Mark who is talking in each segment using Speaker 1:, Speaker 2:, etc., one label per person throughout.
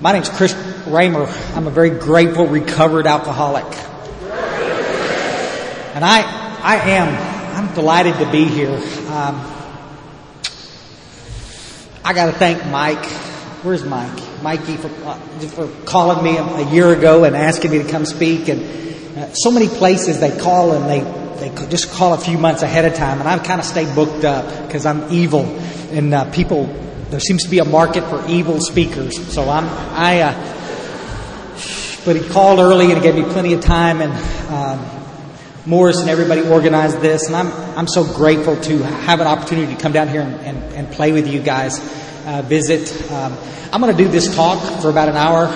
Speaker 1: My name's Chris Raymer. I'm a very grateful, recovered alcoholic. And I'm delighted to be here. I got to thank Mike. Where's Mike? Mikey for calling me a year ago and asking me to come speak. And so many places they call and they just call a few months ahead of time. And I kind of stay booked up because I'm evil. And there seems to be a market for evil speakers. So but he called early and he gave me plenty of time, and Morris and everybody organized this, and I'm so grateful to have an opportunity to come down here and play with you guys, visit. I'm going to do this talk for about an hour.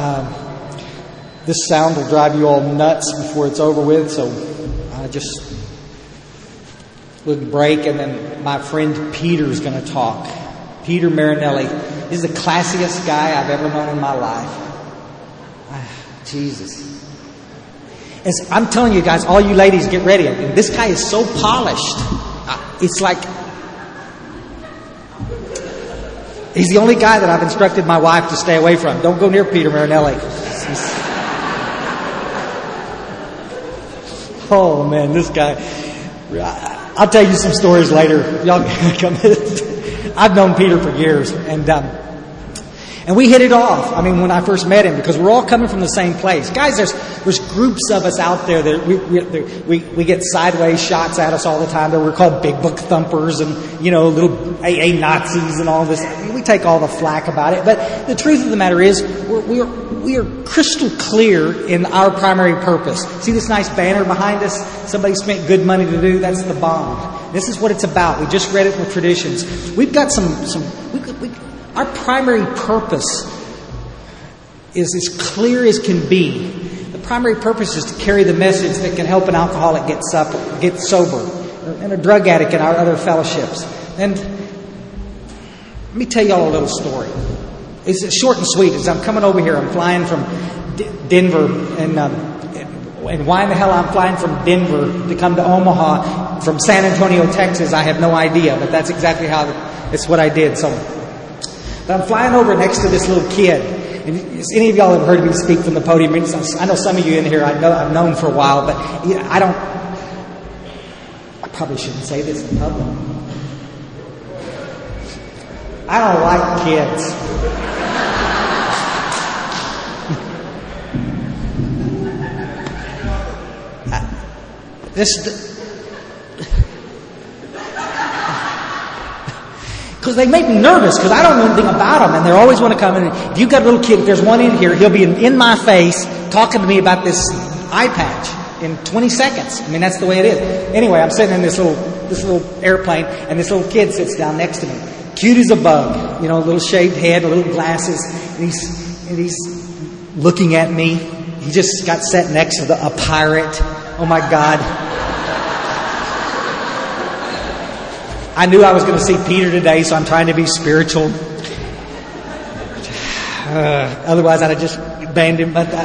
Speaker 1: This sound will drive you all nuts before it's over with, so just we'll break, and then my friend Peter is going to talk. Peter Marinelli is the classiest guy I've ever known in my life. Jesus. As I'm telling you guys, all you ladies, get ready. And this guy is so polished. It's like he's the only guy that I've instructed my wife to stay away from. Don't go near Peter Marinelli. Oh man, this guy. I'll tell you some stories later. Y'all come. I've known Peter for years, and we hit it off. I mean, when I first met him, because we're all coming from the same place. Guys, there's groups of us out there that we get sideways shots at us all the time. That we're called big book thumpers and, little AA Nazis and all this. We take all the flack about it. But the truth of the matter is, we are crystal clear in our primary purpose. See this nice banner behind us? Somebody spent good money to do. That's the bond. This is what it's about. We just read it in the traditions. We've got our primary purpose is as clear as can be. The primary purpose is to carry the message that can help an alcoholic get sober, and a drug addict in our other fellowships. And let me tell you all a little story. It's short and sweet. As I'm coming over here, I'm flying from Denver, and why in the hell I'm flying from Denver to come to Omaha from San Antonio, Texas, I have no idea, but that's exactly it's what I did. But I'm flying over next to this little kid. And has any of y'all have heard me speak from the podium? I know some of you in here I've known for a while, but I probably shouldn't say this in public. I don't like kids. Because they make me nervous, because I don't know anything about them, and they always want to come in. If you've got a little kid, if there's one in here, he'll be in my face talking to me about this eye patch in 20 seconds. I mean, that's the way it is. Anyway, I'm sitting in this little airplane, and this little kid sits down next to me. Cute as a bug, a little shaved head, little glasses, and he's looking at me. He just got set next to a pirate. Oh my God. I knew I was going to see Peter today, so I'm trying to be spiritual. Otherwise, I'd have just banned him. But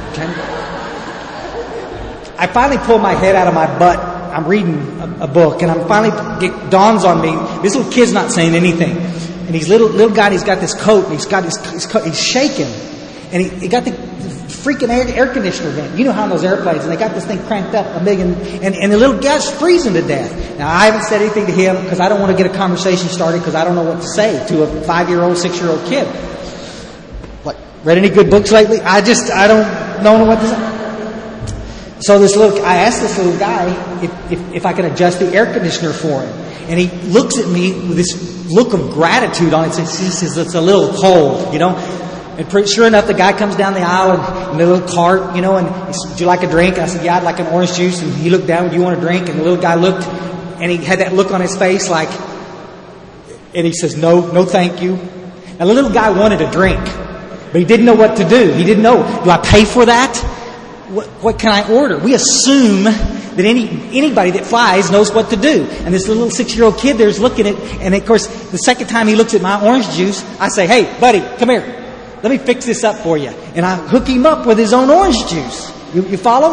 Speaker 1: I finally pulled my head out of my butt. I'm reading a book, and it dawns on me, this little kid's not saying anything. And he's little guy, and he's got this coat, and he's got his coat, he's shaking. And he got the freaking air conditioner vent. You know how on those airplanes, and they got this thing cranked up a million, and the little guy's freezing to death. Now, I haven't said anything to him because I don't want to get a conversation started because I don't know what to say to a 5-year-old, 6-year-old kid. What? Read any good books lately? I don't know what to say. So I asked this little guy if I could adjust the air conditioner for him. And he looks at me with this look of gratitude on it. He says, it's a little cold, And sure enough, the guy comes down the aisle in the little cart, and he said, "Would you like a drink?" And I said, "Yeah, I'd like an orange juice." And he looked down, "Do you want a drink?" And the little guy looked, and he had that look on his face and he says, no, thank you. Now, the little guy wanted a drink, but he didn't know what to do. He didn't know, do I pay for that? What can I order? We assume that anybody that flies knows what to do. And this little 6-year-old kid there's looking at, and of course, the second time he looks at my orange juice, I say, "Hey, buddy, come here. Let me fix this up for you." And I hook him up with his own orange juice. You follow?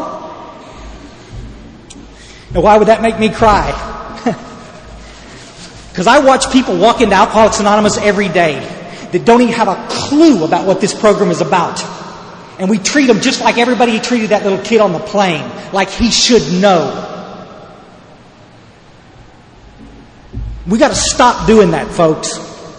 Speaker 1: Now, why would that make me cry? Because I watch people walk into Alcoholics Anonymous every day. that don't even have a clue about what this program is about. And we treat them just like everybody treated that little kid on the plane, like he should know. We got to stop doing that, folks.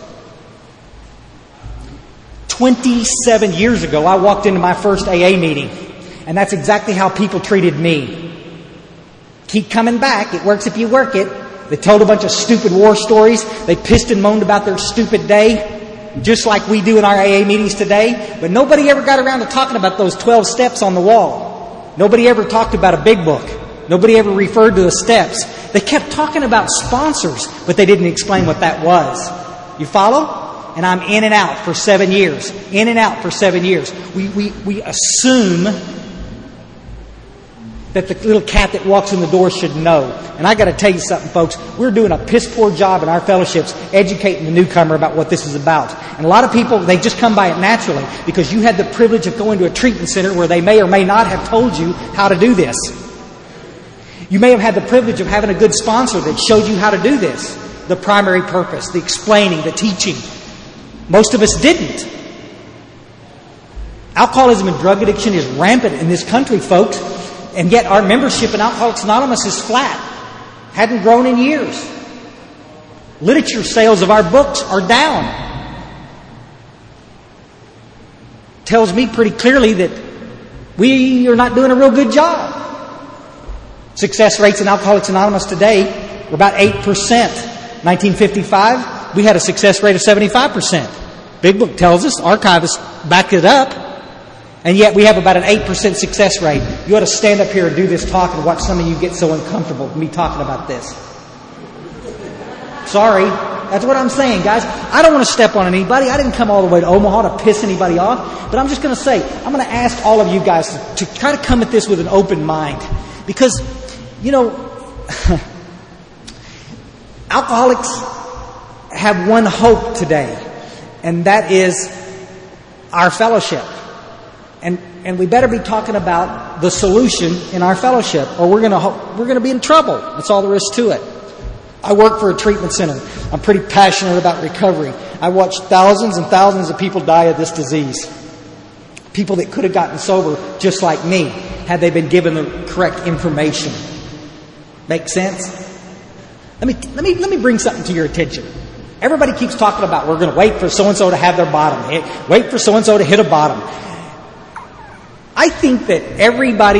Speaker 1: 27 years ago, I walked into my first AA meeting, and that's exactly how people treated me. Keep coming back. It works if you work it. They told a bunch of stupid war stories. They pissed and moaned about their stupid day, just like we do in our AA meetings today. But nobody ever got around to talking about those 12 steps on the wall. Nobody ever talked about a big book. Nobody ever referred to the steps. They kept talking about sponsors, but they didn't explain what that was. You follow? And I'm in and out for 7 years. In and out for 7 years. We assume that the little cat that walks in the door should know. And I got to tell you something, folks. We're doing a piss poor job in our fellowships educating the newcomer about what this is about. And a lot of people, they just come by it naturally because you had the privilege of going to a treatment center where they may or may not have told you how to do this. You may have had the privilege of having a good sponsor that showed you how to do this. The primary purpose, the explaining, the teaching. Most of us didn't. Alcoholism and drug addiction is rampant in this country, folks. And yet our membership in Alcoholics Anonymous is flat. Hadn't grown in years. Literature sales of our books are down. Tells me pretty clearly that we are not doing a real good job. Success rates in Alcoholics Anonymous today are about 8%. 1955, we had a success rate of 75%. Big Book tells us, archivists back it up, and yet we have about an 8% success rate. You ought to stand up here and do this talk and watch some of you get so uncomfortable with me talking about this. Sorry, that's what I'm saying, guys. I don't want to step on anybody. I didn't come all the way to Omaha to piss anybody off, but I'm just going to say, I'm going to ask all of you guys to try to come at this with an open mind. Because, you know, alcoholics have one hope today, and that is our fellowship. And we better be talking about the solution in our fellowship, or we're going to be in trouble. That's all there is to it. I work for a treatment center. I'm pretty passionate about recovery. I watched thousands and thousands of people die of this disease. People that could have gotten sober just like me had they been given the correct information. Make sense? Let me bring something to your attention. Everybody keeps talking about we're going to wait for so-and-so to have their bottom. Wait for so-and-so to hit a bottom. I think that everybody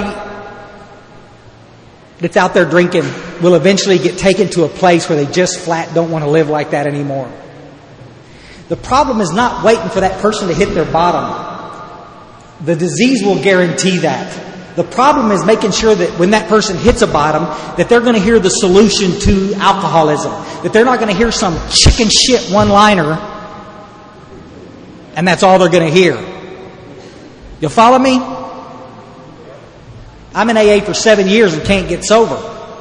Speaker 1: that's out there drinking will eventually get taken to a place where they just flat don't want to live like that anymore. The problem is not waiting for that person to hit their bottom. The disease will guarantee that. The problem is making sure that when that person hits a bottom, that they're going to hear the solution to alcoholism. That they're not going to hear some chicken shit one-liner, and that's all they're going to hear. You follow me? I'm in AA for 7 years and can't get sober.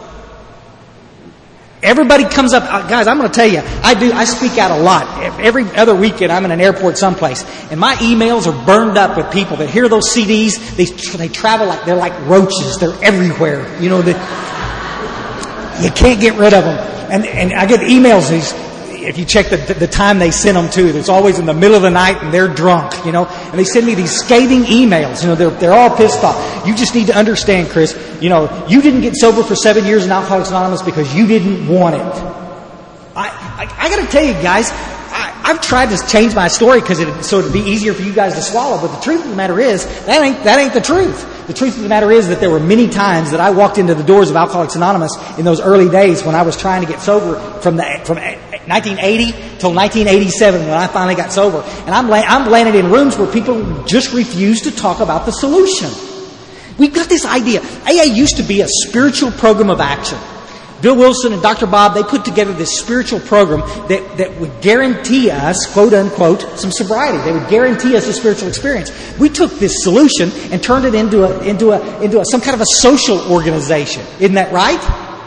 Speaker 1: Everybody comes up, guys, I'm going to tell you, I speak out a lot. Every other weekend I'm in an airport someplace, and my emails are burned up with people that hear those CDs. They travel like they're like roaches. They're everywhere. You know, you can't get rid of them. And I get emails. If you check the time they send them to, it's always in the middle of the night and they're drunk, you know, and they send me these scathing emails. You know, they're all pissed off. You just need to understand, Chris, you know, you didn't get sober for 7 years in Alcoholics Anonymous because you didn't want it. I got to tell you guys, I've tried to change my story so it'd be easier for you guys to swallow, but the truth of the matter is, that ain't the truth. The truth of the matter is that there were many times that I walked into the doors of Alcoholics Anonymous in those early days when I was trying to get sober from 1980 till 1987 when I finally got sober. And I'm landed in rooms where people just refuse to talk about the solution. We've got this idea. AA used to be a spiritual program of action. Bill Wilson and Dr. Bob, they put together this spiritual program that would guarantee us, quote unquote, some sobriety. They would guarantee us a spiritual experience. We took this solution and turned it into some kind of a social organization. Isn't that right?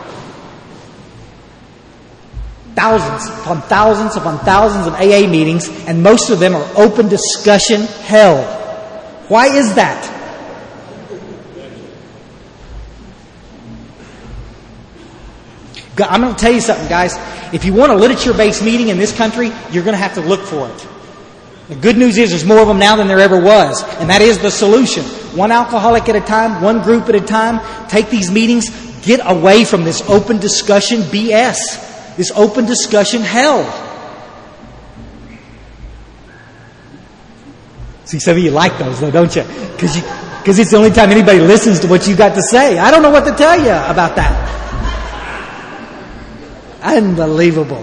Speaker 1: Thousands upon thousands upon thousands of AA meetings, and most of them are open discussion hell. Why is that? I'm going to tell you something, guys. If you want a literature-based meeting in this country, you're going to have to look for it. The good news is there's more of them now than there ever was. And that is the solution. One alcoholic at a time, one group at a time. Take these meetings. Get away from this open discussion BS. This open discussion hell. See, some of you like those though, don't you? Because it's the only time anybody listens to what you got to say. I don't know what to tell you about that. Unbelievable.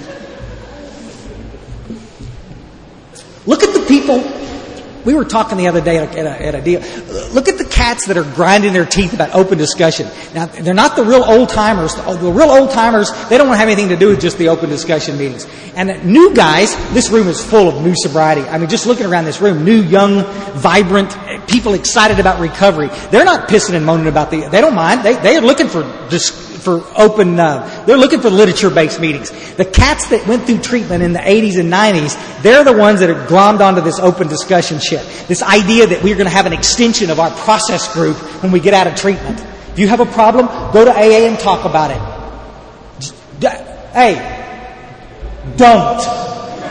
Speaker 1: Look at the people. We were talking the other day at a deal. Look at the cats that are grinding their teeth about open discussion. Now, they're not the real old-timers. The real old-timers, they don't want to have anything to do with just the open discussion meetings. And the new guys, this room is full of new sobriety. I mean, just looking around this room, new, young, vibrant, people excited about recovery. They're not pissing and moaning about they don't mind. They are looking for open, they're looking for literature-based meetings. The cats that went through treatment in the 80s and 90s, they're the ones that are glommed onto this open discussion shit. This idea that we're going to have an extension of our process group when we get out of treatment. If you have a problem, go to AA and talk about it. Hey, don't.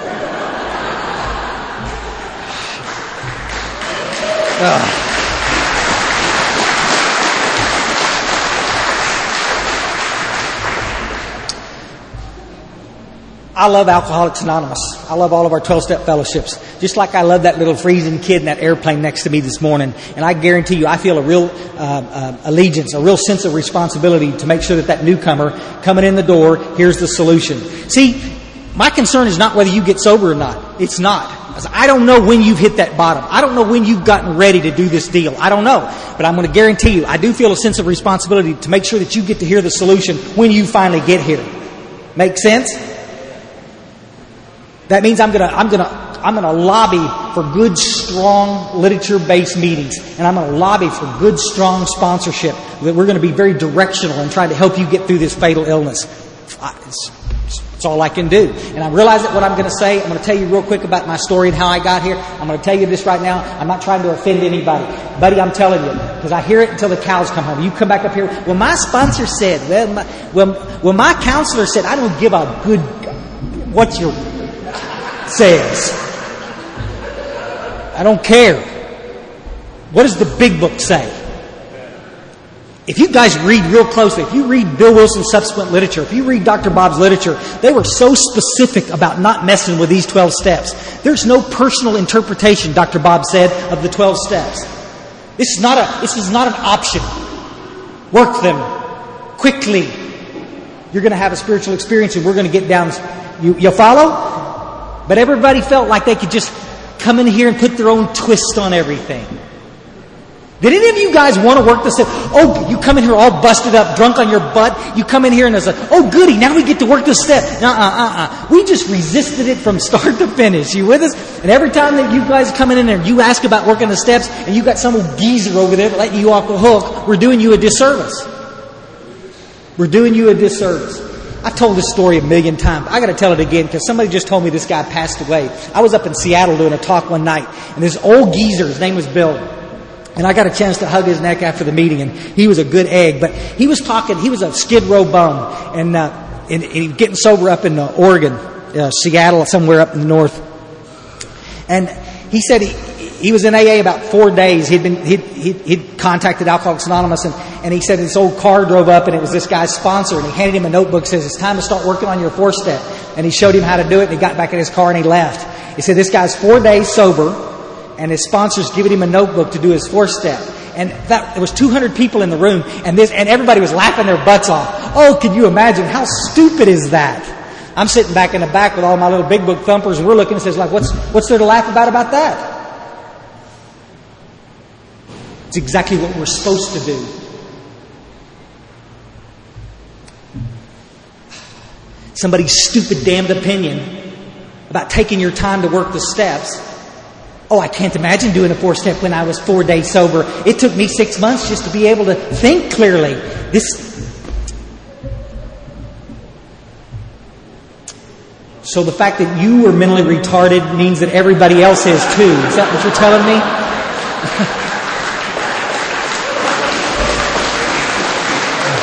Speaker 1: I love Alcoholics Anonymous. I love all of our 12-step fellowships. Just like I love that little freezing kid in that airplane next to me this morning. And I guarantee you, I feel a real allegiance, a real sense of responsibility to make sure that newcomer coming in the door hears the solution. See, my concern is not whether you get sober or not. It's not. I don't know when you've hit that bottom. I don't know when you've gotten ready to do this deal. I don't know. But I'm going to guarantee you, I do feel a sense of responsibility to make sure that you get to hear the solution when you finally get here. Make sense? That means I'm gonna lobby for good, strong literature-based meetings, and I'm gonna lobby for good, strong sponsorship. That we're going to be very directional and try to help you get through this fatal illness. It's all I can do. And I realize that what I'm going to say, I'm going to tell you real quick about my story and how I got here. I'm going to tell you this right now. I'm not trying to offend anybody. Buddy, I'm telling you, because I hear it until the cows come home. You come back up here, well, my sponsor said, well, my counselor said, I don't give a good, what your says. I don't care. What does the big book say? If you guys read real closely, if you read Bill Wilson's subsequent literature, if you read Dr. Bob's literature, they were so specific about not messing with these 12 steps. There's no personal interpretation, Dr. Bob said, of the 12 steps. This is not an option. Work them quickly. You're going to have a spiritual experience and we're going to get down. You follow? But everybody felt like they could just come in here and put their own twist on everything. Did any of you guys want to work the step? Oh, you come in here all busted up, drunk on your butt. You come in here and it's like, oh, goody, now we get to work the step. We just resisted it from start to finish. You with us? And every time that you guys come in there and you ask about working the steps and you got some old geezer over there letting you off the hook, we're doing you a disservice. We're doing you a disservice. I've told this story a million times. I got to tell it again because somebody just told me this guy passed away. I was up in Seattle doing a talk one night and this old geezer, his name was Bill. And I got a chance to hug his neck after the meeting, and he was a good egg. But he was talking, he was a Skid Row bum, and he was getting sober up in Oregon, Seattle, somewhere up in the north. And he said he was in AA about 4 days. He'd contacted Alcoholics Anonymous, and he said this old car drove up, and it was this guy's sponsor, and he handed him a notebook, says, it's time to start working on your 4-step. And he showed him how to do it, and he got back in his car and he left. He said this guy's 4 days sober, and his sponsor's giving him a notebook to do his 4-step. And there was 200 people in the room, and everybody was laughing their butts off. Oh, can you imagine? How stupid is that? I'm sitting back in the back with all my little big book thumpers, and we're looking and says, like, what's there to laugh about that? It's exactly what we're supposed to do. Somebody's stupid damned opinion about taking your time to work the steps. Oh, I can't imagine doing a 4-step when I was 4 days sober. It took me 6 months just to be able to think clearly. So the fact that you were mentally retarded means that everybody else is too. Is that what you're telling me?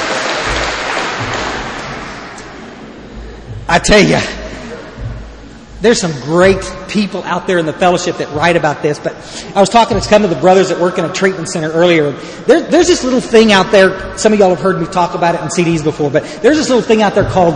Speaker 1: I tell you, There's some great people out there in the fellowship that write about this, but I was talking to some of the brothers that work in a treatment center earlier. There's this little thing out there, some of y'all have heard me talk about it in CDs before, but there's this little thing out there called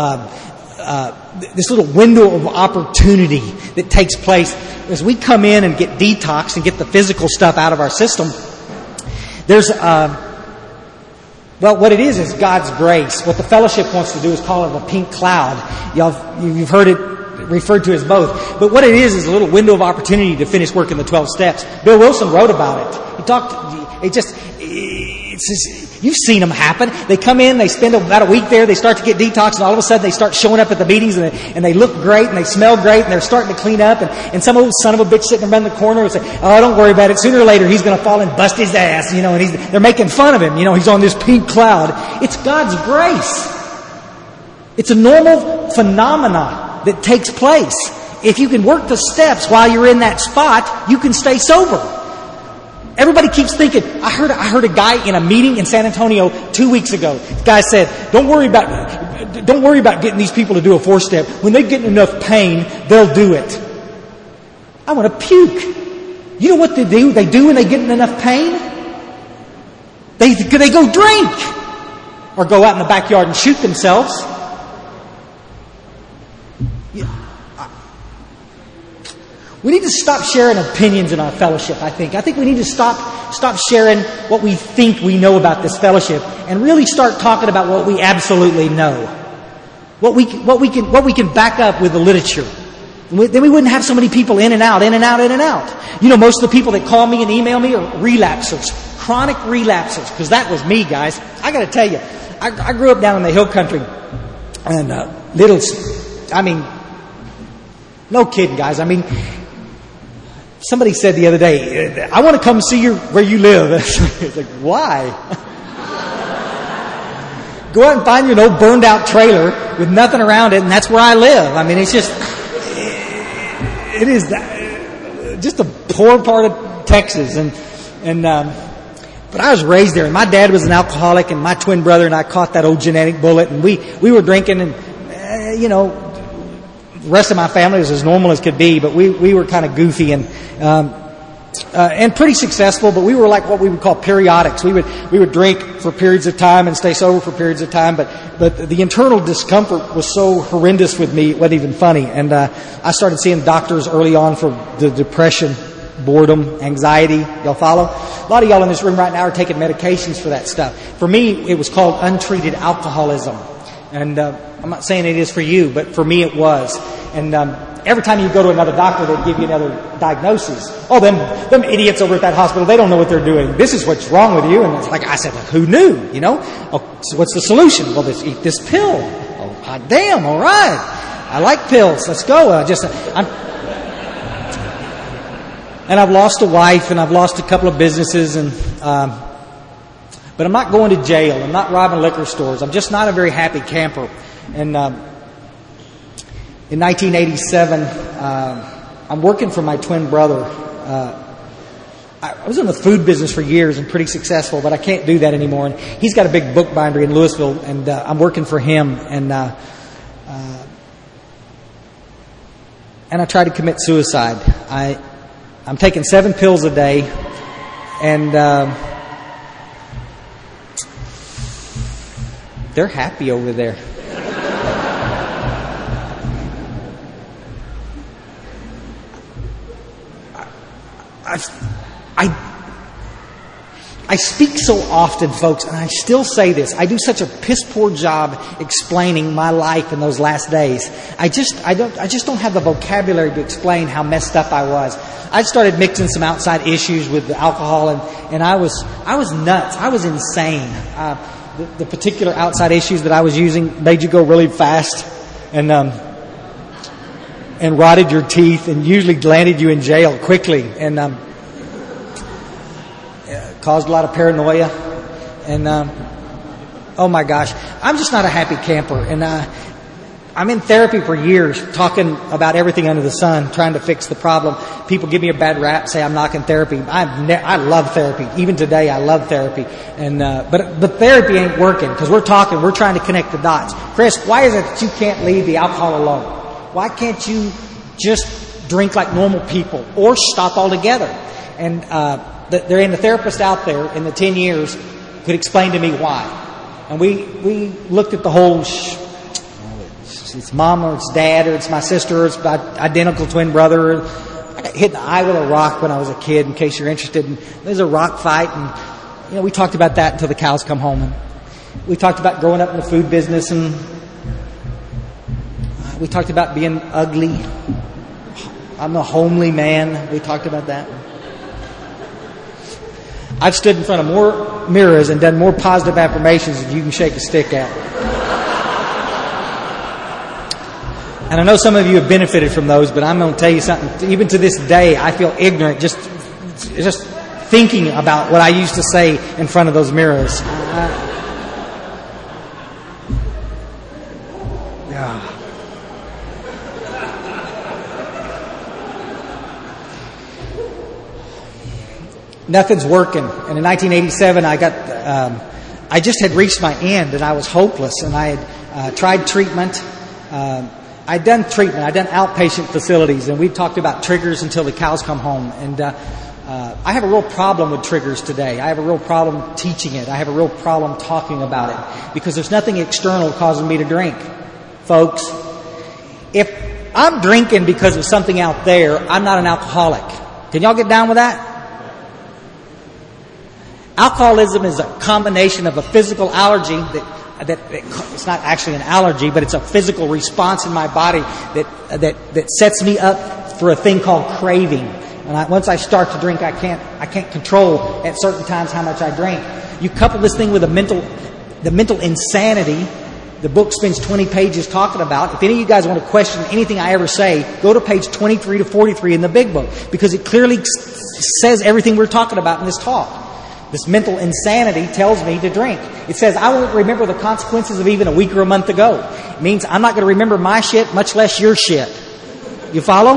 Speaker 1: this little window of opportunity that takes place as we come in and get detox and get the physical stuff out of our system. There's well, what it is God's grace. What the fellowship wants to do is call it a pink cloud. You've heard it referred to as both. But what it is a little window of opportunity to finish working the 12 steps. Bill Wilson wrote about it. He talked, you've seen them happen. They come in, they spend about a week there, they start to get detox, and all of a sudden they start showing up at the meetings, and they look great, and they smell great, and they're starting to clean up, and some old son of a bitch sitting around the corner will say, oh, don't worry about it. Sooner or later he's going to fall and bust his ass, and they're making fun of him. He's on this pink cloud. It's God's grace. It's a normal phenomena that takes place. If you can work the steps while you're in that spot, you can stay sober. Everybody keeps thinking, I heard a guy in a meeting in San Antonio 2 weeks ago. The guy said, don't worry about getting these people to do a 4-step. When they get enough pain, they'll do it. I want to puke. You know what they do? They do when they get in enough pain? They go drink. Or go out in the backyard and shoot themselves. We need to stop sharing opinions in our fellowship, I think. I think we need to stop sharing what we think we know about this fellowship and really start talking about what we absolutely know. What we can back up with the literature. Then we wouldn't have so many people in and out. Most of the people that call me and email me are relapsers. Chronic relapsers. Because that was me, guys. I got to tell you, I grew up down in the hill country. And no kidding, guys. Somebody said the other day, I want to come see you where you live. It's like, why? Go out and find your old burned out trailer with nothing around it, and that's where I live. It is just a poor part of Texas. But I was raised there, and my dad was an alcoholic, and my twin brother and I caught that old genetic bullet, and we were drinking, and the rest of my family was as normal as could be, but we were kind of goofy and pretty successful, but we were like what we would call periodics. We would drink for periods of time and stay sober for periods of time, but the internal discomfort was so horrendous with me, it wasn't even funny. And I started seeing doctors early on for the depression, boredom, anxiety. Y'all follow? A lot of y'all in this room right now are taking medications for that stuff. For me, it was called untreated alcoholism. And I'm not saying it is for you, but for me it was. And every time you go to another doctor, they'd give you another diagnosis. Oh, them idiots over at that hospital, they don't know what they're doing. This is what's wrong with you. And it's like, I said, who knew? Oh, so what's the solution? Well, let's eat this pill. Oh, hot damn, all right. I like pills. Let's go. And I've lost a wife, and I've lost a couple of businesses, but I'm not going to jail. I'm not robbing liquor stores. I'm just not a very happy camper. And in 1987, I'm working for my twin brother. I was in the food business for years and pretty successful, but I can't do that anymore. And he's got a big book binder in Louisville, and I'm working for him. And I tried to commit suicide. I'm taking 7 pills a day, and they're happy over there. I speak so often, folks, and I still say this. I do such a piss poor job explaining my life in those last days. I just don't have the vocabulary to explain how messed up I was. I started mixing some outside issues with the alcohol, and I was nuts. I was insane. The particular outside issues that I was using made you go really fast, and rotted your teeth, and usually landed you in jail quickly, and caused a lot of paranoia. And oh my gosh, I'm just not a happy camper. And I'm in therapy for years, talking about everything under the sun, trying to fix the problem. People give me a bad rap, say I'm knocking therapy. I love therapy. Even today, I love therapy. And but therapy ain't working, because we're trying to connect the dots. Chris, why is it that you can't leave the alcohol alone? Why can't you just drink like normal people or stop altogether. And the therapist out there in the 10 years could explain to me why. And we looked at the whole, it's mom or it's dad or it's my sister or it's my identical twin brother. I got hit in the eye with a rock when I was a kid, in case you're interested. And there's a rock fight, and we talked about that until the cows come home. And we talked about growing up in the food business, and we talked about being ugly. I'm a homely man. We talked about that. I've stood in front of more mirrors and done more positive affirmations than you can shake a stick at. And I know some of you have benefited from those, but I'm going to tell you something. Even to this day, I feel ignorant just thinking about what I used to say in front of those mirrors. Nothing's working. And in 1987, I just had reached my end, and I was hopeless. And I had tried treatment. I'd done outpatient facilities, and we talked about triggers until the cows come home. And I have a real problem with triggers today. I have a real problem teaching it. I have a real problem talking about it because there's nothing external causing me to drink. Folks, if I'm drinking because of something out there, I'm not an alcoholic. Can y'all get down with that? Alcoholism is a combination of a physical allergy that it's not actually an allergy, but it's a physical response in my body that sets me up for a thing called craving. And once I start to drink, I can't control at certain times how much I drink. You couple this thing with the mental insanity. The book spends 20 pages talking about. If any of you guys want to question anything I ever say, go to page 23 to 43 in the big book, because it clearly says everything we're talking about in this talk. This mental insanity tells me to drink. It says I won't remember the consequences of even a week or a month ago. It means I'm not going to remember my shit, much less your shit. You follow?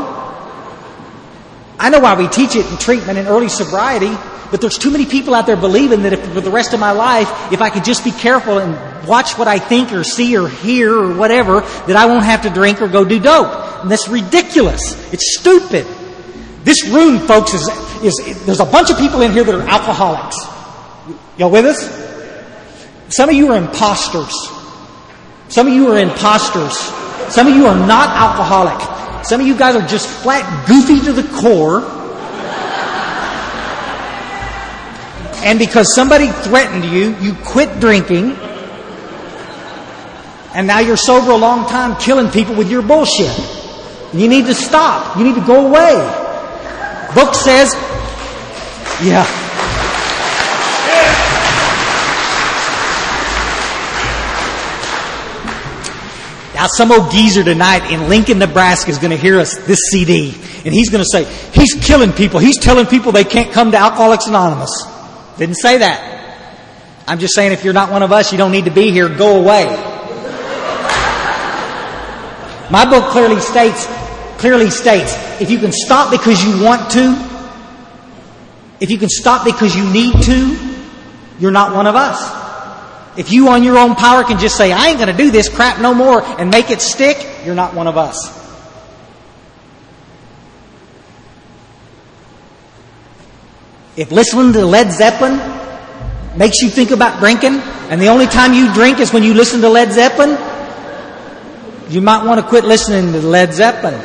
Speaker 1: I know why we teach it in treatment and early sobriety, but there's too many people out there believing that for the rest of my life, if I could just be careful and watch what I think or see or hear or whatever, that I won't have to drink or go do dope. And that's ridiculous. It's stupid. This room, folks, is there's a bunch of people in here that are alcoholics. Y'all with us? Some of you are imposters. Some of you are imposters. Some of you are not alcoholic. Some of you guys are just flat goofy to the core. And because somebody threatened you, you quit drinking. And now you're sober a long time, killing people with your bullshit. You need to stop. You need to go away. Book says, yeah. Now some old geezer tonight in Lincoln, Nebraska is going to hear us this CD, and he's going to say, he's killing people. He's telling people they can't come to Alcoholics Anonymous. Didn't say that. I'm just saying if you're not one of us, you don't need to be here. Go away. My book clearly states, if you can stop because you want to, if you can stop because you need to, you're not one of us. If you on your own power can just say, I ain't going to do this crap no more and make it stick, you're not one of us. If listening to Led Zeppelin makes you think about drinking, and the only time you drink is when you listen to Led Zeppelin, you might want to quit listening to Led Zeppelin.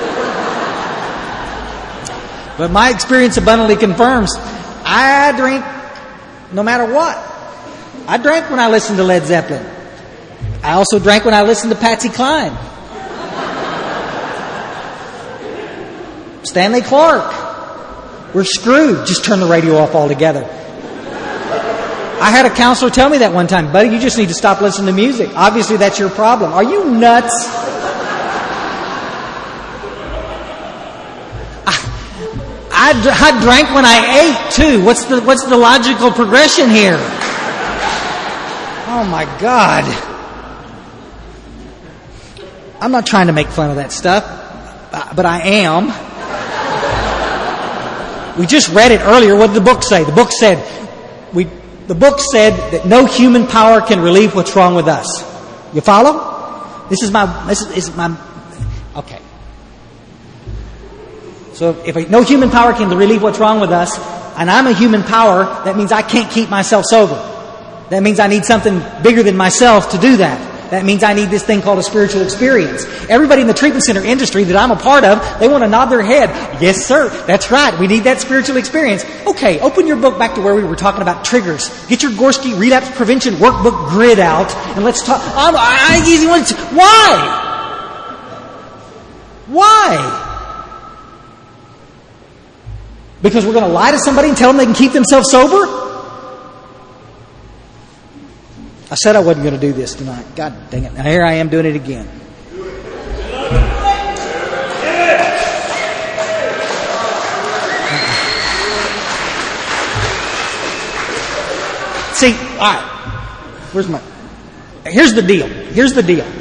Speaker 1: But my experience abundantly confirms, I drink no matter what. I drank when I listened to Led Zeppelin. I also drank when I listened to Patsy Cline. Stanley Clark. We're screwed. Just turn the radio off altogether. I had a counselor tell me that one time, buddy, you just need to stop listening to music. Obviously that's your problem. Are you nuts? I drank when I ate too. What's the logical progression here? Oh my God. I'm not trying to make fun of that stuff, but I am. We just read it earlier. What did the book say? The book said that no human power can relieve what's wrong with us. You follow? This is my okay. So if no human power can relieve what's wrong with us, and I'm a human power, that means I can't keep myself sober. That means I need something bigger than myself to do that. That means I need this thing called a spiritual experience. Everybody in the treatment center industry that I'm a part of, they want to nod their head. Yes, sir. That's right. We need that spiritual experience. Okay, open your book back to where we were talking about triggers. Get your Gorski Relapse Prevention Workbook grid out, and let's talk. Easy ones. Why? Why? Because we're going to lie to somebody and tell them they can keep themselves sober? I said I wasn't going to do this tonight. God dang it. Now here I am doing it again. See, all right. Here's the deal. Here's the deal.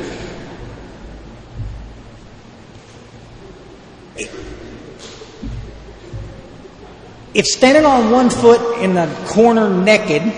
Speaker 1: If standing on one foot in the corner naked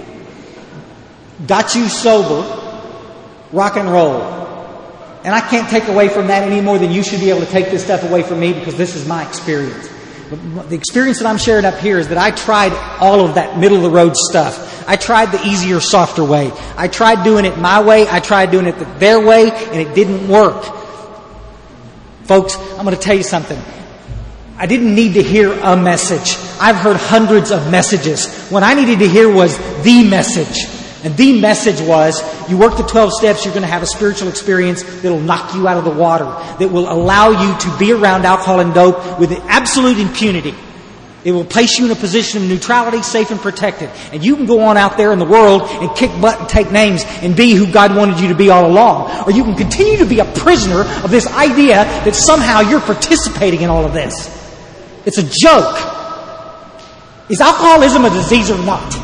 Speaker 1: got you sober, rock and roll. And I can't take away from that any more than you should be able to take this stuff away from me, because this is my experience. But the experience that I'm sharing up here is that I tried all of that middle of the road stuff. I tried the easier, softer way. I tried doing it my way. I tried doing it their way, and it didn't work. Folks, I'm going to tell you something. I didn't need to hear a message. I've heard hundreds of messages. What I needed to hear was the message. And the message was, you work the 12 steps, you're going to have a spiritual experience that will knock you out of the water, that will allow you to be around alcohol and dope with absolute impunity. It will place you in a position of neutrality, safe and protected. And you can go on out there in the world and kick butt and take names and be who God wanted you to be all along. Or you can continue to be a prisoner of this idea that somehow you're participating in all of this. It's a joke. Is alcoholism a disease or not?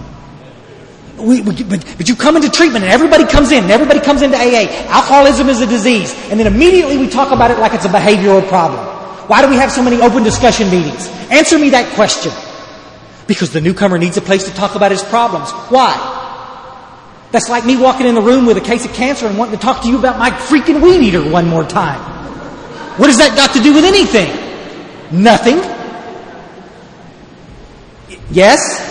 Speaker 1: But you come into treatment and everybody comes in. And everybody comes into AA. Alcoholism is a disease. And then immediately we talk about it like it's a behavioral problem. Why do we have so many open discussion meetings? Answer me that question. Because the newcomer needs a place to talk about his problems. Why? That's like me walking in the room with a case of cancer and wanting to talk to you about my freaking weed eater one more time. What has that got to do with anything? Nothing. Yes?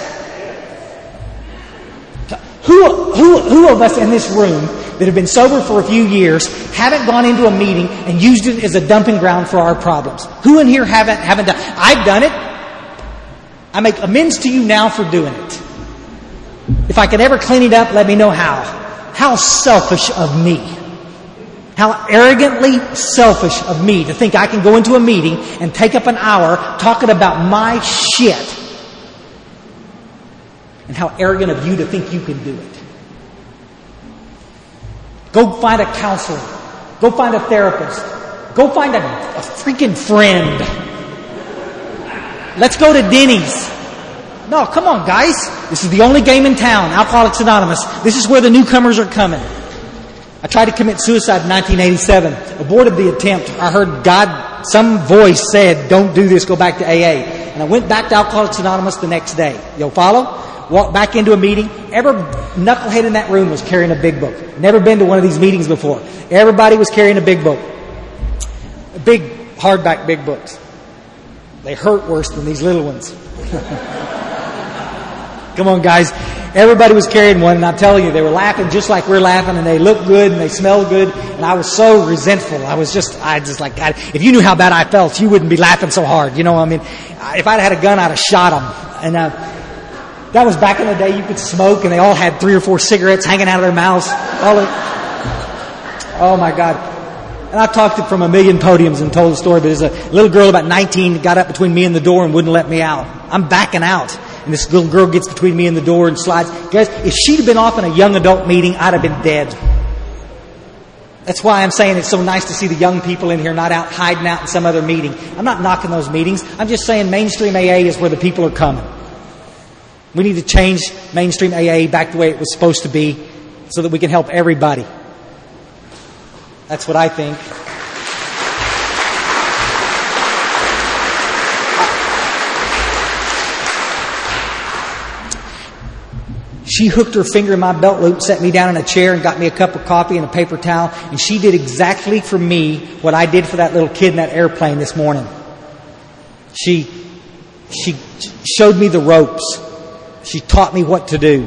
Speaker 1: Who of us in this room that have been sober for a few years haven't gone into a meeting and used it as a dumping ground for our problems? Who in here haven't done? I've done it. I make amends to you now for doing it. If I can ever clean it up, let me know how. How selfish of me. How arrogantly selfish of me to think I can go into a meeting and take up an hour talking about my shit. And how arrogant of you to think you can do it. Go find a counselor. Go find a therapist. Go find a freaking friend. Let's go to Denny's. No, come on, guys. This is the only game in town, Alcoholics Anonymous. This is where the newcomers are coming. I tried to commit suicide in 1987. Aborted the attempt. I heard God, some voice said, don't do this, go back to AA. And I went back to Alcoholics Anonymous the next day. You'll follow? Walked back into a meeting. Every knucklehead in that room was carrying a big book. Never been to one of these meetings before. Everybody was carrying a big book. Big, hardback big books. They hurt worse than these little ones. Come on, guys. Everybody was carrying one, and I'm telling you, they were laughing just like we're laughing, and they looked good, and they smelled good, and I was so resentful. I just like, God, if you knew how bad I felt, you wouldn't be laughing so hard. You know what I mean? If I'd had a gun, I'd have shot them. And, that was back in the day you could smoke, and they all had 3 or 4 cigarettes hanging out of their mouths. Oh my God. And I've talked it from a million podiums and told the story, but there's a little girl about 19 that got up between me and the door and wouldn't let me out. I'm backing out. And this little girl gets between me and the door and slides. Guys, if she'd have been off in a young adult meeting, I'd have been dead. That's why I'm saying it's so nice to see the young people in here not out hiding out in some other meeting. I'm not knocking those meetings. I'm just saying mainstream AA is where the people are coming. We need to change mainstream AA back the way it was supposed to be so that we can help everybody. That's what I think. She hooked her finger in my belt loop, set me down in a chair, and got me a cup of coffee and a paper towel. And she did exactly for me what I did for that little kid in that airplane this morning. She showed me the ropes. She taught me what to do.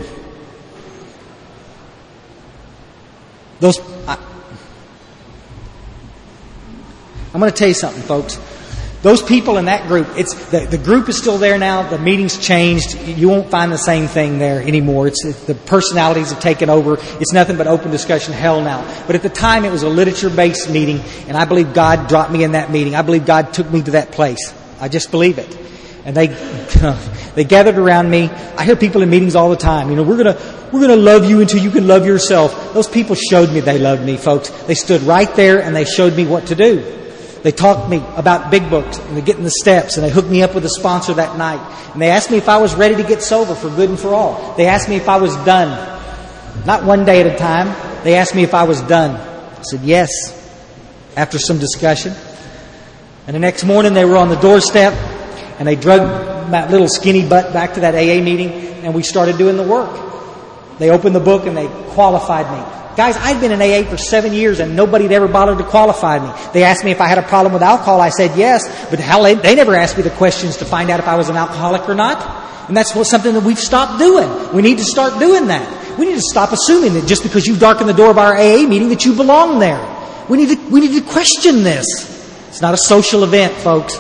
Speaker 1: I'm going to tell you something, folks. Those people in that group, the group is still there now. The meeting's changed. You won't find the same thing there anymore. The personalities have taken over. It's nothing but open discussion hell now. But at the time, it was a literature-based meeting, and I believe God dropped me in that meeting. I believe God took me to that place. I just believe it. And they gathered around me. I hear people in meetings all the time. We're gonna love you until you can love yourself. Those people showed me they loved me, folks. They stood right there and they showed me what to do. They talked to me about Big Books and they get in the steps, and they hooked me up with a sponsor that night. And they asked me if I was ready to get sober for good and for all. They asked me if I was done. Not one day at a time. They asked me if I was done. I said yes, after some discussion. And the next morning they were on the doorstep, and they drugged my little skinny butt back to that AA meeting, and we started doing the work. They opened the book and they qualified me. Guys, I'd been in AA for 7 years and nobody had ever bothered to qualify me. They asked me if I had a problem with alcohol. I said yes, but hell, they never asked me the questions to find out if I was an alcoholic or not. And that's something that we've stopped doing. We need to start doing that. We need to stop assuming that just because you darken the door of our AA meeting that you belong there. We need to question this. It's not a social event, folks.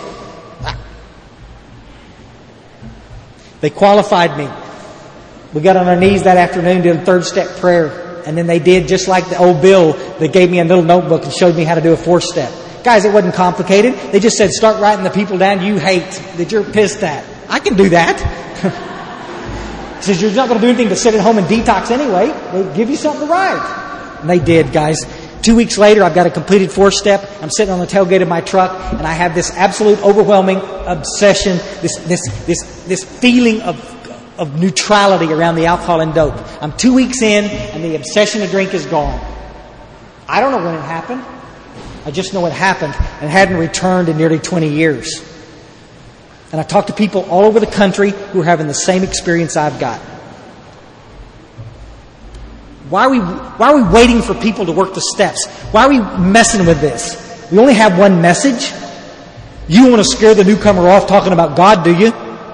Speaker 1: They qualified me. We got on our knees that afternoon, did a 3rd step prayer. And then they did just like the old Bill. They gave me a little notebook and showed me how to do a 4th step. Guys, it wasn't complicated. They just said, start writing the people down you hate, that you're pissed at. I can do that. Says you're not going to do anything but sit at home and detox anyway. They give you something to write. And they did, guys. 2 weeks later, I've got a completed 4th step. I'm sitting on the tailgate of my truck, and I have this absolute overwhelming obsession, this feeling of neutrality around the alcohol and dope. I'm 2 weeks in, and the obsession to drink is gone. I don't know when it happened. I just know it happened and hadn't returned in nearly 20 years. And I talk to people all over the country who are having the same experience I've got. Why are we waiting for people to work the steps? Why are we messing with this? We only have one message. You want to scare the newcomer off talking about God, do you?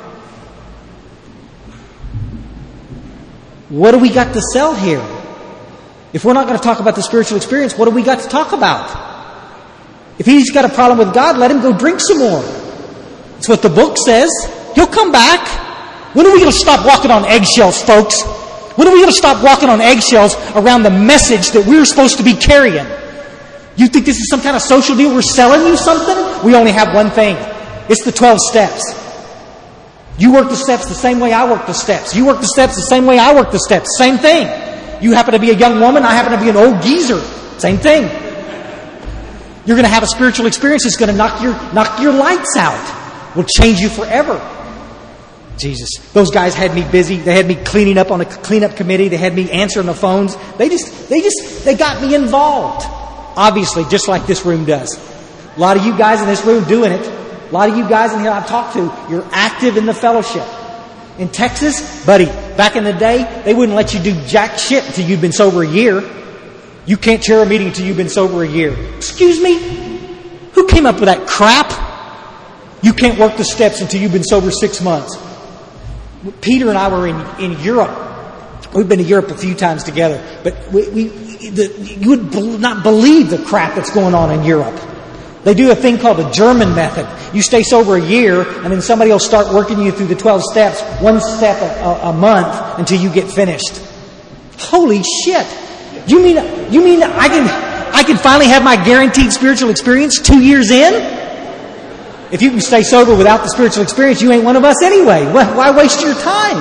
Speaker 1: What do we got to sell here? If we're not going to talk about the spiritual experience, what do we got to talk about? If he's got a problem with God, let him go drink some more. That's what the book says. He'll come back. When are we going to stop walking on eggshells, folks? When are we going to stop walking on eggshells around the message that we're supposed to be carrying? You think this is some kind of social deal? We're selling you something? We only have one thing. It's the 12 steps. You work the steps the same way I work the steps. You work the steps the same way I work the steps. Same thing. You happen to be a young woman. I happen to be an old geezer. Same thing. You're going to have a spiritual experience that's going to knock your lights out. Will change you forever. Jesus. Those guys had me busy. They had me cleaning up on a cleanup committee. They had me answering the phones. They got me involved. Obviously, just like this room does. A lot of you guys in this room doing it. A lot of you guys in here I've talked to, you're active in the fellowship. In Texas, buddy, back in the day, they wouldn't let you do jack shit until you'd been sober a year. You can't chair a meeting until you've been sober a year. Excuse me? Who came up with that crap? You can't work the steps until you've been sober 6 months. Peter and I were in Europe. We've been to Europe a few times together. But you would not believe the crap that's going on in Europe. They do a thing called the German method. You stay sober a year, and then somebody will start working you through the 12 steps, 1 step a month, until you get finished. Holy shit! You mean I can finally have my guaranteed spiritual experience 2 years in? If you can stay sober without the spiritual experience, you ain't one of us anyway. Why waste your time?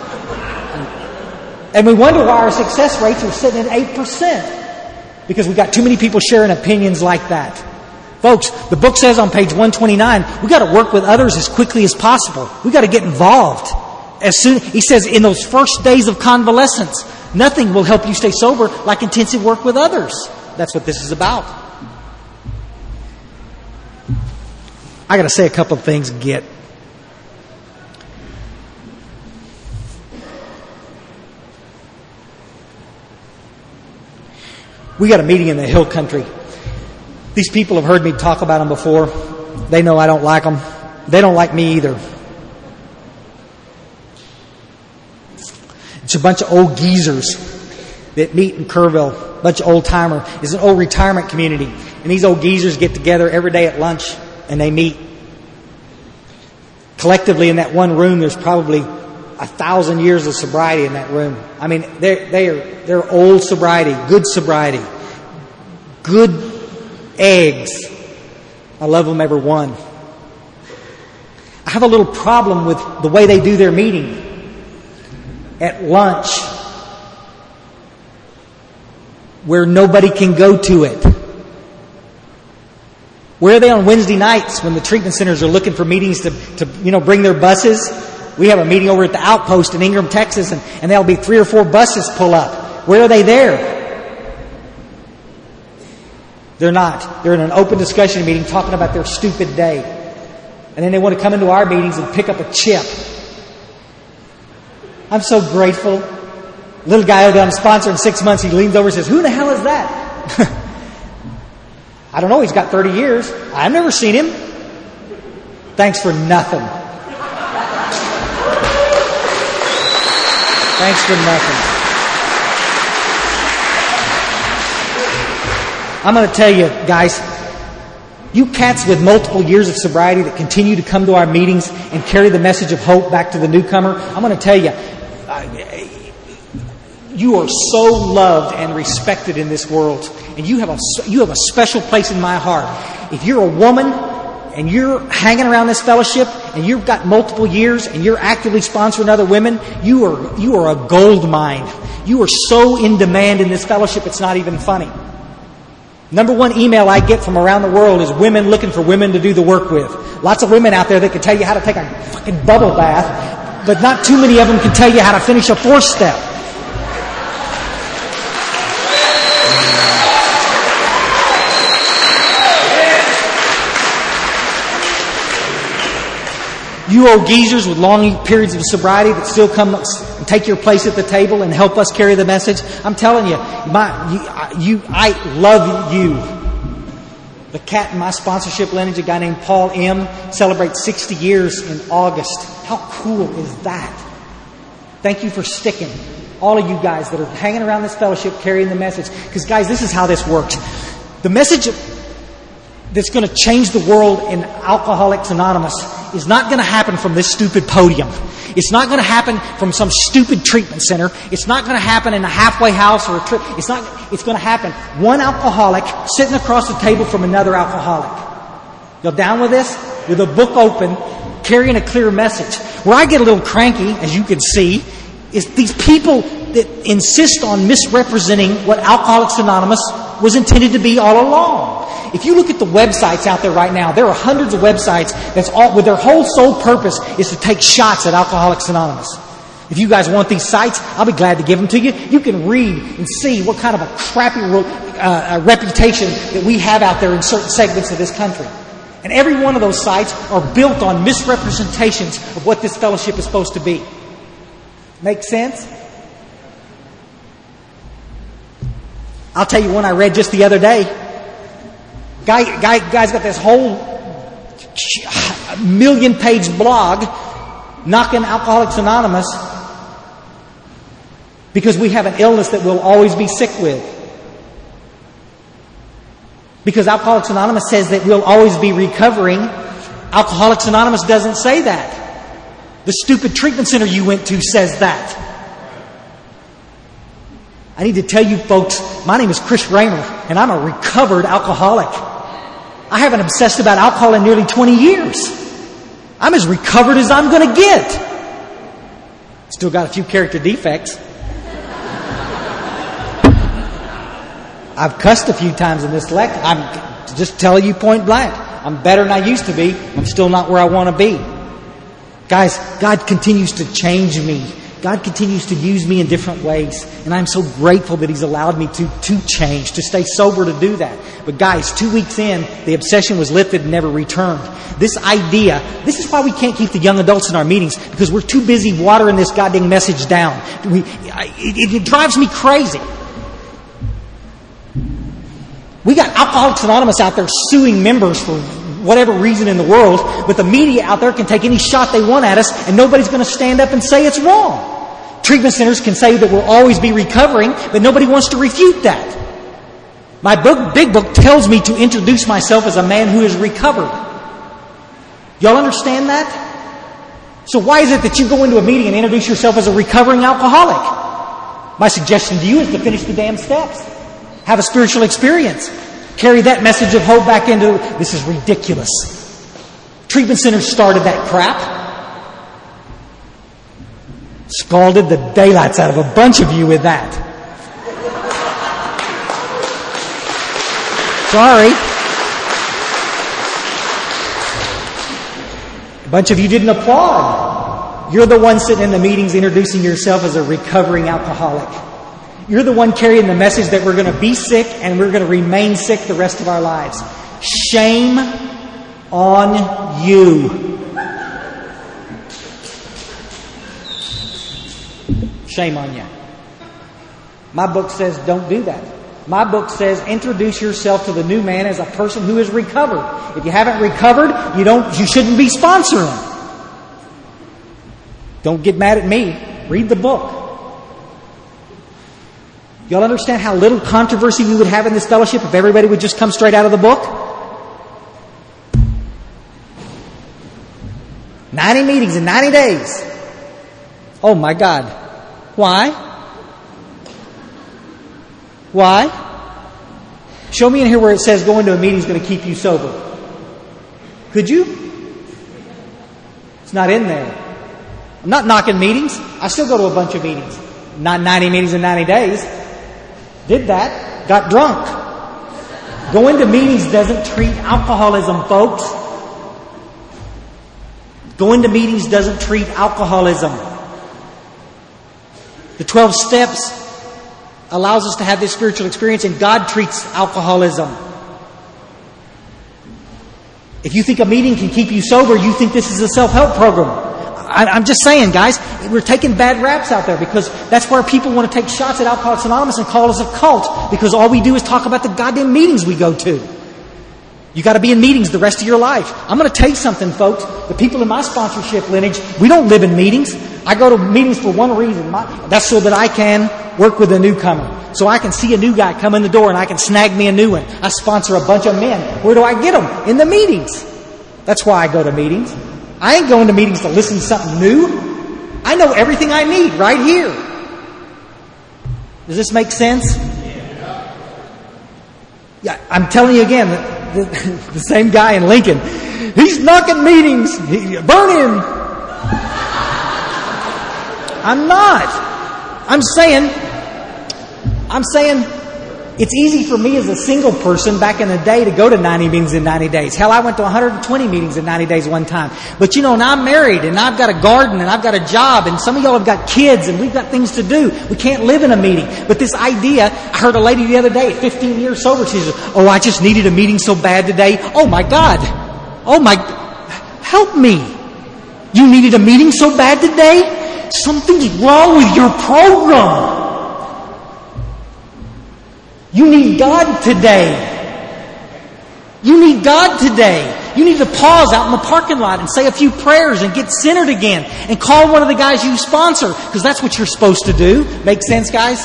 Speaker 1: And we wonder why our success rates are sitting at 8%. Because we've got too many people sharing opinions like that. Folks, the book says on page 129, we got to work with others as quickly as possible. We got to get involved. He says, in those first days of convalescence, nothing will help you stay sober like intensive work with others. That's what this is about. I got to say a couple of things and get. We got a meeting in the hill country. These people have heard me talk about them before. They know I don't like them. they don't like me either. It's a bunch of old geezers that meet in Kerrville. A bunch of old-timer. It's an old retirement community. And these old geezers get together every day at lunch and they meet. Collectively in that one room, there's probably 1,000 years of sobriety in that room. I mean, they're old sobriety, good sobriety, good eggs. I love them every one. I have a little problem with the way they do their meeting. At lunch, where nobody can go to it. Where are they on Wednesday nights when the treatment centers are looking for meetings to bring their buses? We have a meeting over at the Outpost in Ingram, Texas, and there'll be 3 or 4 buses pull up. Where are they there? They're not. They're in an open discussion meeting talking about their stupid day. And then they want to come into our meetings and pick up a chip. I'm so grateful. Little guy who got him sponsored in 6 months, he leans over and says, "Who the hell is that?" I don't know. He's got 30 years. I've never seen him. Thanks for nothing. Thanks for nothing. I'm going to tell you, guys, you cats with multiple years of sobriety that continue to come to our meetings and carry the message of hope back to the newcomer, I'm going to tell you, you are so loved and respected in this world, and you have a special place in my heart. If you're a woman and you're hanging around this fellowship and you've got multiple years and you're actively sponsoring other women, you are a gold mine. You are so in demand in this fellowship, it's not even funny. Number one email I get from around the world is women looking for women to do the work with. Lots of women out there that can tell you how to take a fucking bubble bath, but not too many of them can tell you how to finish a 4-step. You old geezers with long periods of sobriety that still come and take your place at the table and help us carry the message. I'm telling you, I love you. The cat in my sponsorship lineage, a guy named Paul M., celebrates 60 years in August. How cool is that? Thank you for sticking. All of you guys that are hanging around this fellowship carrying the message. Because guys, this is how this works. The message that's going to change the world in Alcoholics Anonymous is not going to happen from this stupid podium. It's not going to happen from some stupid treatment center. It's not going to happen in a halfway house or it's going to happen one alcoholic sitting across the table from another alcoholic. Y'all down with this? With a book open, carrying a clear message. Where I get a little cranky, as you can see, is these people that insist on misrepresenting what Alcoholics Anonymous was intended to be all along. If you look at the websites out there right now, there are hundreds of websites that's all with their whole sole purpose is to take shots at Alcoholics Anonymous. If you guys want these sites, I'll be glad to give them to you. You can read and see what kind of a crappy reputation that we have out there in certain segments of this country. And every one of those sites are built on misrepresentations of what this fellowship is supposed to be. Make sense? I'll tell you one I read just the other day. Guy's got this whole 1,000,000-page blog knocking Alcoholics Anonymous because we have an illness that we'll always be sick with. Because Alcoholics Anonymous says that we'll always be recovering. Alcoholics Anonymous doesn't say that. The stupid treatment center you went to says that. I need to tell you folks, my name is Chris Raymer, and I'm a recovered alcoholic. I haven't obsessed about alcohol in nearly 20 years. I'm as recovered as I'm going to get. Still got a few character defects. I've cussed a few times in this lecture. I'm just telling you point blank. I'm better than I used to be. I'm still not where I want to be. Guys, God continues to change me. God continues to use me in different ways. And I'm so grateful that He's allowed me to change, to stay sober to do that. But guys, 2 weeks in, the obsession was lifted and never returned. This is why we can't keep the young adults in our meetings, because we're too busy watering this goddamn message down. It drives me crazy. We got Alcoholics Anonymous out there suing members for whatever reason in the world, but the media out there can take any shot they want at us, and nobody's going to stand up and say it's wrong. Treatment centers can say that we'll always be recovering, but nobody wants to refute that. My book, Big Book, tells me to introduce myself as a man who is recovered. Y'all understand that? So why is it that you go into a meeting and introduce yourself as a recovering alcoholic? My suggestion to you is to finish the damn steps. Have a spiritual experience. Carry that message of hope back into, this is ridiculous. Treatment centers started that crap. Scalded the daylights out of a bunch of you with that. Sorry. A bunch of you didn't applaud. You're the one sitting in the meetings introducing yourself as a recovering alcoholic. You're the one carrying the message that we're going to be sick and we're going to remain sick the rest of our lives. Shame on you. Shame on you. My book says don't do that. My book says introduce yourself to the new man as a person who is recovered. If you haven't recovered, you shouldn't be sponsoring. Don't get mad at me. Read the book. Y'all understand how little controversy we would have in this fellowship if everybody would just come straight out of the book? 90 meetings in 90 days. Oh my God. Why? Why? Show me in here where it says going to a meeting is going to keep you sober. Could you? It's not in there. I'm not knocking meetings. I still go to a bunch of meetings. Not 90 meetings in 90 days. Did that. Got drunk. Going to meetings doesn't treat alcoholism, folks. Going to meetings doesn't treat alcoholism. The 12 steps allows us to have this spiritual experience, and God treats alcoholism. If you think a meeting can keep you sober, you think this is a self-help program. I'm just saying, guys, we're taking bad raps out there because that's where people want to take shots at Alcoholics Anonymous and call us a cult because all we do is talk about the goddamn meetings we go to. You got to be in meetings the rest of your life. I'm going to tell you something, folks. The people in my sponsorship lineage, we don't live in meetings. I go to meetings for one reason. That's so that I can work with a newcomer. So I can see a new guy come in the door and I can snag me a new one. I sponsor a bunch of men. Where do I get them? In the meetings. That's why I go to meetings. I ain't going to meetings to listen to something new. I know everything I need right here. Does this make sense? Yeah, I'm telling you again, the same guy in Lincoln, he's knocking meetings. Burn him. I'm not. I'm saying it's easy for me as a single person back in the day to go to 90 meetings in 90 days. Hell, I went to 120 meetings in 90 days one time. But now I'm married and I've got a garden and I've got a job and some of y'all have got kids and we've got things to do. We can't live in a meeting. But this idea, I heard a lady the other day, 15 years sober, she says, oh, I just needed a meeting so bad today. Oh my God. Help me. You needed a meeting so bad today? Something's wrong with your program. You need God today. You need God today. You need to pause out in the parking lot and say a few prayers and get centered again and call one of the guys you sponsor because that's what you're supposed to do. Make sense, guys?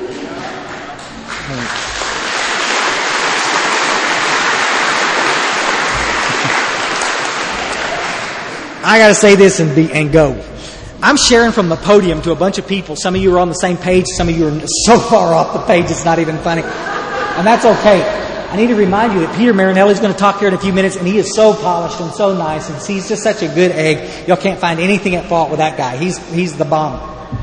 Speaker 1: I got to say this and go. I'm sharing from the podium to a bunch of people. Some of you are on the same page. Some of you are so far off the page it's not even funny. And that's okay. I need to remind you that Peter Marinelli is going to talk here in a few minutes, and he is so polished and so nice, and he's just such a good egg. Y'all can't find anything at fault with that guy. He's the bomb.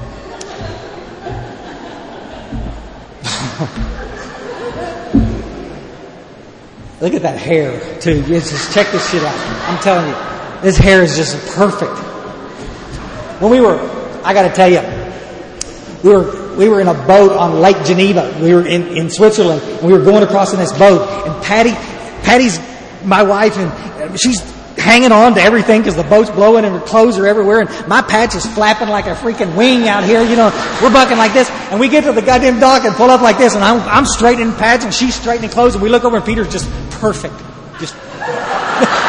Speaker 1: Look at that hair, too. Just check this shit out. I'm telling you, this hair is just perfect. When I got to tell you, we were in a boat on Lake Geneva. We were in Switzerland, and we were going across in this boat. And Patty's my wife, and she's hanging on to everything because the boat's blowing and her clothes are everywhere. And my patch is flapping like a freaking wing out here. We're bucking like this. And we get to the goddamn dock and pull up like this. And I'm straightening patch, and she's straightening clothes. And we look over, and Peter's just perfect. Just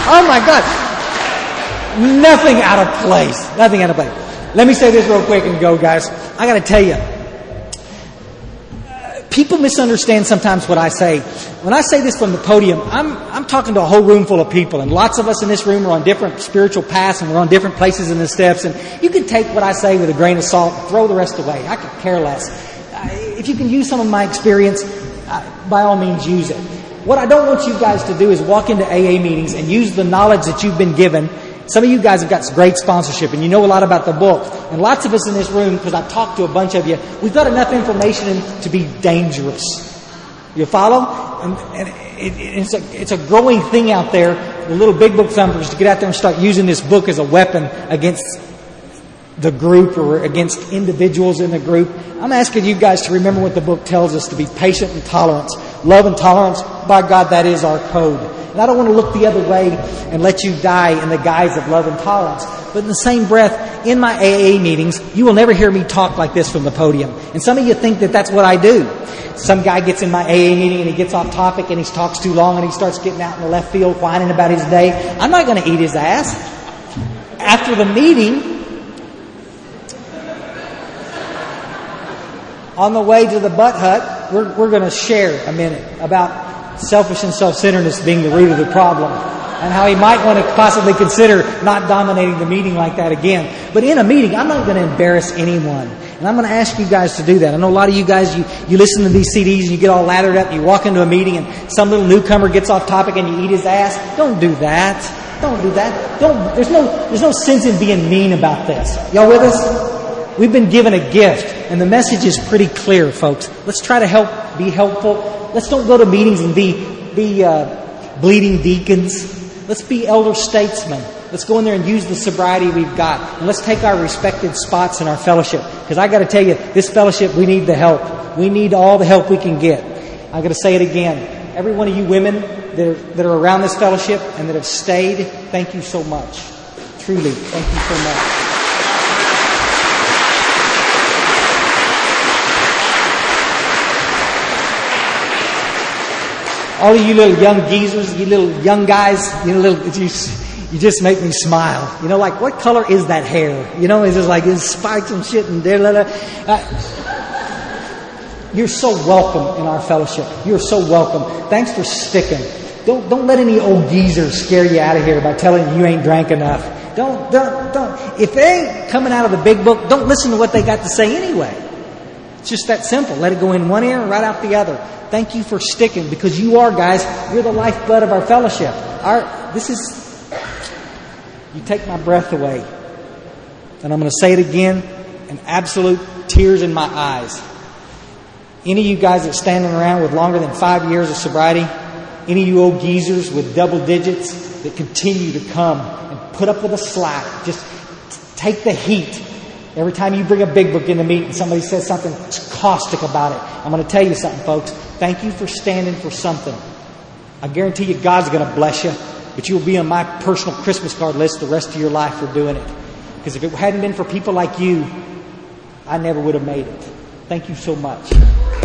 Speaker 1: Oh my God. Nothing out of place. Nothing out of place. Let me say this real quick and go, guys. I got to tell you, people misunderstand sometimes what I say. When I say this from the podium, I'm talking to a whole room full of people, and lots of us in this room are on different spiritual paths, and we're on different places in the steps, and you can take what I say with a grain of salt and throw the rest away. I could care less. If you can use some of my experience, by all means use it. What I don't want you guys to do is walk into AA meetings and use the knowledge that you've been given. Some of you guys have got great sponsorship, and you know a lot about the book. And lots of us in this room, because I've talked to a bunch of you, we've got enough information to be dangerous. You follow? And it's a growing thing out there, the little big book thumpers, to get out there and start using this book as a weapon against the group or against individuals in the group. I'm asking you guys to remember what the book tells us, to be patient and tolerant. Love and tolerance, by God, that is our code. And I don't want to look the other way and let you die in the guise of love and tolerance. But in the same breath, in my AA meetings, you will never hear me talk like this from the podium. And some of you think that that's what I do. Some guy gets in my AA meeting and he gets off topic and he talks too long and he starts getting out in the left field whining about his day. I'm not going to eat his ass. After the meeting, on the way to the butt hut, we're going to share a minute about selfish and self-centeredness being the root of the problem, and how he might want to possibly consider not dominating the meeting like that again. But in a meeting, I'm not going to embarrass anyone. And I'm going to ask you guys to do that. I know a lot of you guys, you listen to these CDs and you get all lathered up and you walk into a meeting and some little newcomer gets off topic and you eat his ass. Don't do that. Don't do that. There's no sense in being mean about this. Y'all with us? We've been given a gift, and the message is pretty clear, folks. Let's try to be helpful. Let's don't go to meetings and be bleeding deacons. Let's be elder statesmen. Let's go in there and use the sobriety we've got. And let's take our respected spots in our fellowship. Because I got to tell you, this fellowship, we need the help. We need all the help we can get. I got to say it again. Every one of you women that are around this fellowship and that have stayed, thank you so much. Truly, thank you so much. All of you little young geezers, you little young guys, you just make me smile. You know, like, what color is that hair? You know, it's just like, it's spikes and shit and you're so welcome in our fellowship. You're so welcome. Thanks for sticking. Don't let any old geezer scare you out of here by telling you ain't drank enough. Don't. If they ain't coming out of the big book, don't listen to what they got to say anyway. It's just that simple. Let it go in one ear and right out the other. Thank you for sticking, because you are, guys, you're the lifeblood of our fellowship. You take my breath away. And I'm going to say it again, and absolute tears in my eyes. Any of you guys that's standing around with longer than 5 years of sobriety, any of you old geezers with double digits that continue to come and put up with the slack, just take the heat. Every time you bring a big book in the meeting, somebody says something caustic about it. I'm going to tell you something, folks. Thank you for standing for something. I guarantee you God's going to bless you, but you'll be on my personal Christmas card list the rest of your life for doing it. Because if it hadn't been for people like you, I never would have made it. Thank you so much.